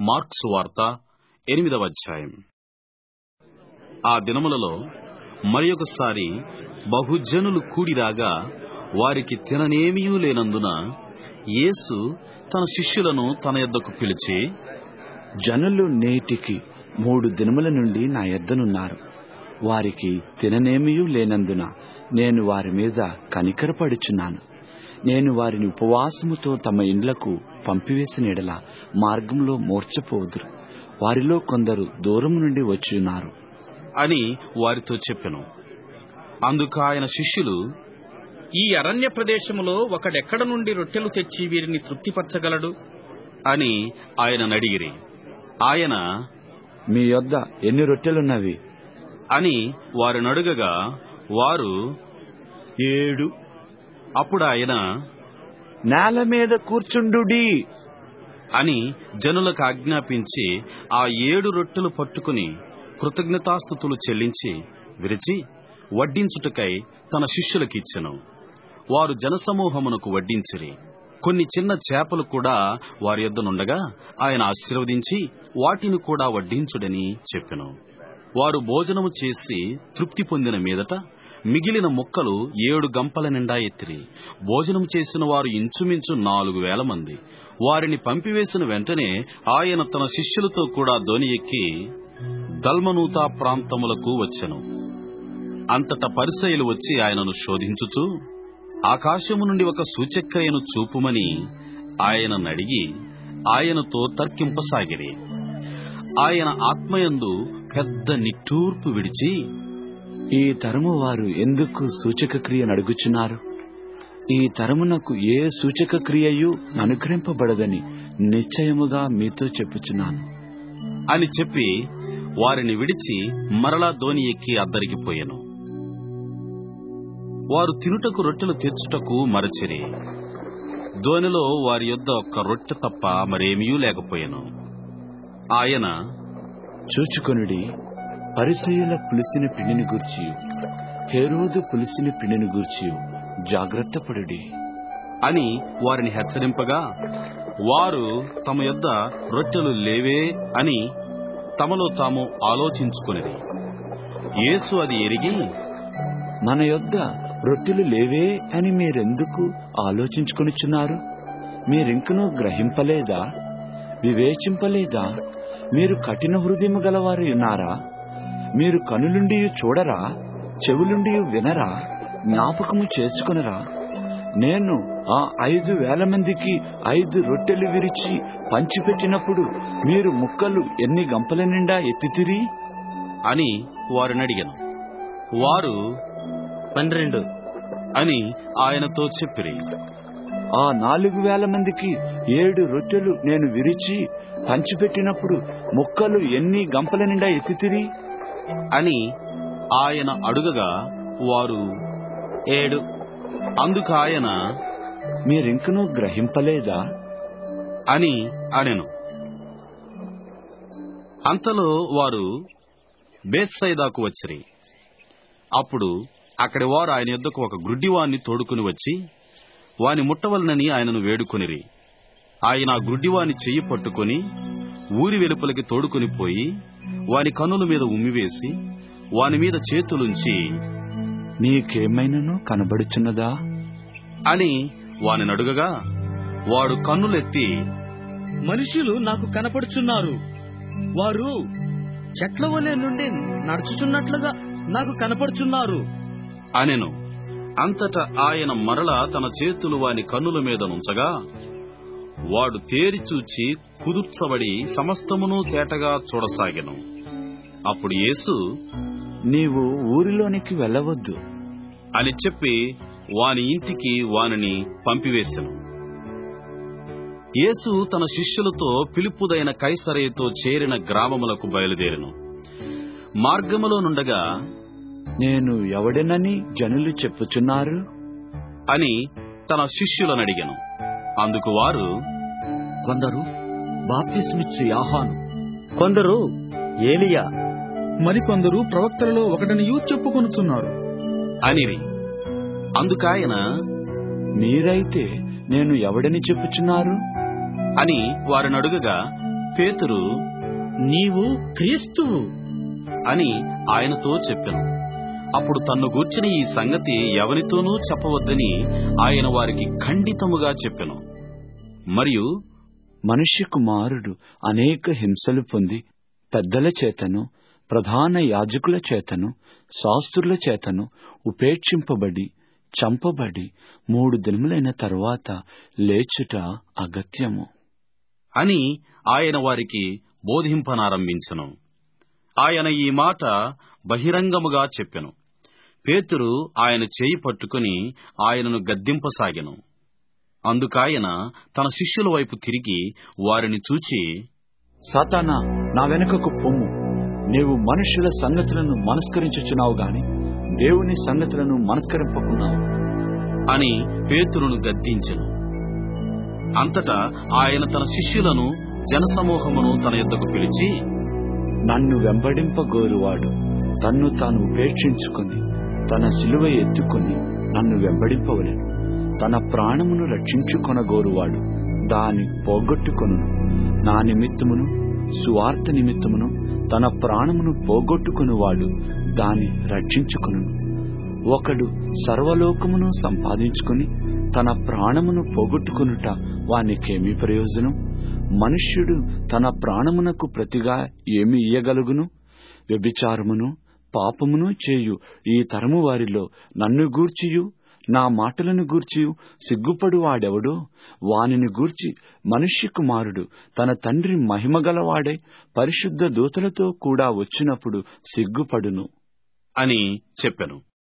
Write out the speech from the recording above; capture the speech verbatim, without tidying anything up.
Mark సువార్త ఎనిమిదవ అధ్యాయం. ఆ దినములలో మరియొకసారి బహుజనులు కూడిరాగా వారికి తిననేమియూ లేనందున యేసు తన శిష్యులను తన యొద్దకు పిలిచి, జనులు నేటికి మూడు దినముల నుండి నా యొద్దనున్నారు. వారికి తిననేమియూ లేనందున నేను వారి మీద కనికరపడుచున్నాను. నేను వారిని ఉపవాసముతో తమ ఇండ్లకు పంపివేసిన ఎడల మార్గంలో మూర్ఛపోదురు. వారిలో కొందరు దూరం నుండి వచ్చియున్నారు అని వారితో చెప్పెను. అందుకు ఆయన శిష్యులు, ఈ అరణ్య ప్రదేశములో ఒకడెక్కడ నుండి రొట్టెలు తెచ్చి వీరిని తృప్తిపరచగలడు అని ఆయనను అడిగిరి. ఆయన, మీ యొద్ద ఎన్ని రొట్టెలున్నవి అని వారిని అడుగగా వారు, ఏడు. అప్పుడు ఆయన, నేల మీద కూర్చుండుడి అని జనులకు ఆజ్ఞాపించి ఆ ఏడు రొట్టెలు పట్టుకుని కృతజ్ఞతాస్తుతులు చెల్లించి విరిచి వడ్డించుటకై తన శిష్యులకిచ్చెను. వారు జనసమూహమునకు వడ్డించిరి. కొన్ని చిన్న చేపలు కూడా వారి యొద్దనుండగా ఆయన ఆశీర్వదించి వాటిని కూడా వడ్డించుడని చెప్పెను. వారు భోజనము చేసి తృప్తి పొందిన మీదట మిగిలిన ముక్కలు ఏడు గంపల నిండా ఎత్తిరి. భోజనం చేసిన వారు ఇంచుమించు నాలుగు వేల మంది. వారిని పంపివేసిన వెంటనే ఆయన తన శిష్యులతో కూడా దోణి ఎక్కి దల్మనూతా ప్రాంతములకు వచ్చెను. అంతటా పరిసయ్యులు వచ్చి ఆయనను శోధించుచు ఆకాశము నుండి ఒక సూచక్రియను చూపుమని ఆయనను అడిగి ఆయనతో తర్కింపసాగిరి. ఆయన ఆత్మయందు పెద్ద నిట్టూర్పు విడిచి, ఈ తరము వారు ఎందుకు సూచక క్రియను అడుగుచున్నారు? ఈ తరమునకు ఏ సూచక క్రియయు అనుగ్రహింపబడదని నిశ్చయముగా మీతో చెప్పుచున్నాను అని చెప్పి వారిని విడిచి మరలా దోణి ఎక్కి అద్దరికి పోయెను. వారు తినుటకు రొట్టెలు తెచ్చుటకు మరచిరి. దోణిలో వారి యొద్ద ఒక్క రొట్టె తప్ప మరేమీ లేకపోయెను. ఆయన, చూచుకొనుడి, పరిసయ్యుల పులిసిన పిండిని గూర్చి హేరోదు పులిసిన పిండిని గూర్చి జాగ్రత్త పడుడి అని వారిని హెచ్చరింపగా వారు తమ యొద్ద రొట్టెలు లేవే అని తమలో తాము ఆలోచించుకొనిరి. యేసు అది ఎరిగి, మన యొద్ద రొట్టెలు లేవే అని మీరెందుకు ఆలోచించుకొనిచున్నారు? మీరింకనూ గ్రహింపలేదా? వివేచింపలేదా? మీరు కఠిన హృదయము గలవారు ఉన్నారా? మీరు కనులుండి చూడరా? చెవులుండి వినరా? జ్ఞాపకము చేసుకొనరా? నేను ఆ ఐదు వేల మందికి ఐదు రొట్టెలు విరిచి పంచిపెట్టినప్పుడు మీరు ముక్కలు ఎన్ని గంపల నిండా ఎత్తితిరి అని వారిని అడిగాను. వారు పన్నెండు అని ఆయనతో చెప్పిరి. ఆ నాలుగు వేల మందికి ఏడు రొట్టెలు నేను విరిచి పంచిపెట్టినప్పుడు ముక్కలు ఎన్ని గంపల నిండా ఎత్తితిరి అని ఆయన అడుగగా వారు ఏడు. అందుకు ఆయన, మీరింకనూ గ్రహింపలేదా అని అనెను. అంతలో వారు బేత్సయిదాకు వచ్చిరి. అప్పుడు అక్కడి వారు ఆయన యొద్దకు ఒక గ్రుడ్డివాణ్ణి తోడుకుని వచ్చి వాని ముట్టవలనని ఆయనను వేడుకొనిరి. ఆయన ఆ గ్రుడ్డివాని చెయ్యి పట్టుకుని ఊరి వెలుపలికి తోడుకుని పోయి వాని కన్నుల మీద ఉమ్మివేసి వాని మీద చేతులుంచి, నీకేమైనను కనబడుచున్నదా అని వాని అడుగగా వాడు కన్నులెత్తి, మనుషులు నాకు కనపడుచున్నారు. వారు చెట్ల వలె నుండి నడుచుచున్నట్లుగా నాకు కనపడుచున్నారు అనెను. అంతటా ఆయన మరలా తన చేతులు వాని కన్నుల మీద నుంచగా వాడు తేరి చూచి కుదుర్చబడి సమస్తమును తేటగా చూడసాగెను. అప్పుడు యేసు, నీవు ఊరిలోనికి వెళ్ళవద్దు అని చెప్పి వాని ఇంటికి వానిని పంపివేశెను. యేసు తన శిష్యులతో ఫిలిప్పుదైన కైసరయతో చేరిన గ్రామములకు బయలుదేరెను. మార్గములో నుండగా, నేను ఎవడెనని జనులు చెప్పుచున్నారు అని తన శిష్యులను అడిగెను. అందుకు వారు, కొందరు బాప్తిస్మిచ్చు యోహాను, కొందరు ఏలియా, మరికొందరు ప్రవక్తలలో ఒకడనియూ చెప్పుకొనుచున్నారు అనిరి. అందుకాయన, మీరైతే నేను ఎవడని చెప్పుచున్నారు అని వారిని అడుగగా పేతురు, నీవు క్రీస్తువు అని ఆయనతో చెప్పెను. అప్పుడు తన్ను గూర్చిన ఈ సంగతి ఎవరితోనూ చెప్పవద్దని ఆయన వారికి ఖండితముగా చెప్పెను. మరియు మనుష్య కుమారుడు అనేక హింసలు పొంది పెద్దల చేతను ప్రధాన యాజకుల చేతను శాస్త్రుల చేతను ఉపేక్షింపబడి చంపబడి మూడు దినములైన తరువాత లేచుట అగత్యము అని ఆయన వారికి బోధింపనారంభించెను. ఆయన ఈ మాట బహిరంగముగా చెప్పెను. పేతురు ఆయన చేయి పట్టుకుని ఆయనను గద్దింపసాగెను. అందుకాయన తన శిష్యుల వైపు తిరిగి వారిని చూచి, సాతానా, నా వెనుకకు పొమ్ము. నీవు మనుషుల సంగతులను మనస్కరించుచున్నావు గాని దేవుని సంగతులను మనస్కరింపకున్నావు అని పేతురును గద్దించెను. అంతటా ఆయన తన శిష్యులను జనసమూహమును తన యొద్దకు పిలిచి, నన్ను వెంబడింపగోరువాడు తన్ను తాను ఉపేక్షించుకుని తన సిలువ ఎత్తుకుని నన్ను వెంబడింపవలెను. తన ప్రాణమును రక్షించుకొనగోరువాడు దాని పోగొట్టుకొను. నా నిమిత్తమును సువార్త నిమిత్తమును తన ప్రాణమును పోగొట్టుకొనువాడు దాని రక్షించుకొను. ఒకడు సర్వలోకమును సంపాదించుకుని తన ప్రాణమును పోగొట్టుకొనుట వానికేమి ప్రయోజనం? మనుష్యుడు తన ప్రాణమునకు ప్రతిగా ఏమి ఇయ్యగలుగును? వ్యభిచారమును పాపమును చేయు ఈ తరము వారిలో నన్ను గూర్చియు నా మాటలను గూర్చియు సిగ్గుపడు వాడెవడో వానిని గూర్చి మనుష్య కుమారుడు తన తండ్రి మహిమగలవాడై పరిశుద్ధ దూతలతో కూడా వచ్చినప్పుడు సిగ్గుపడును అని చెప్పెను.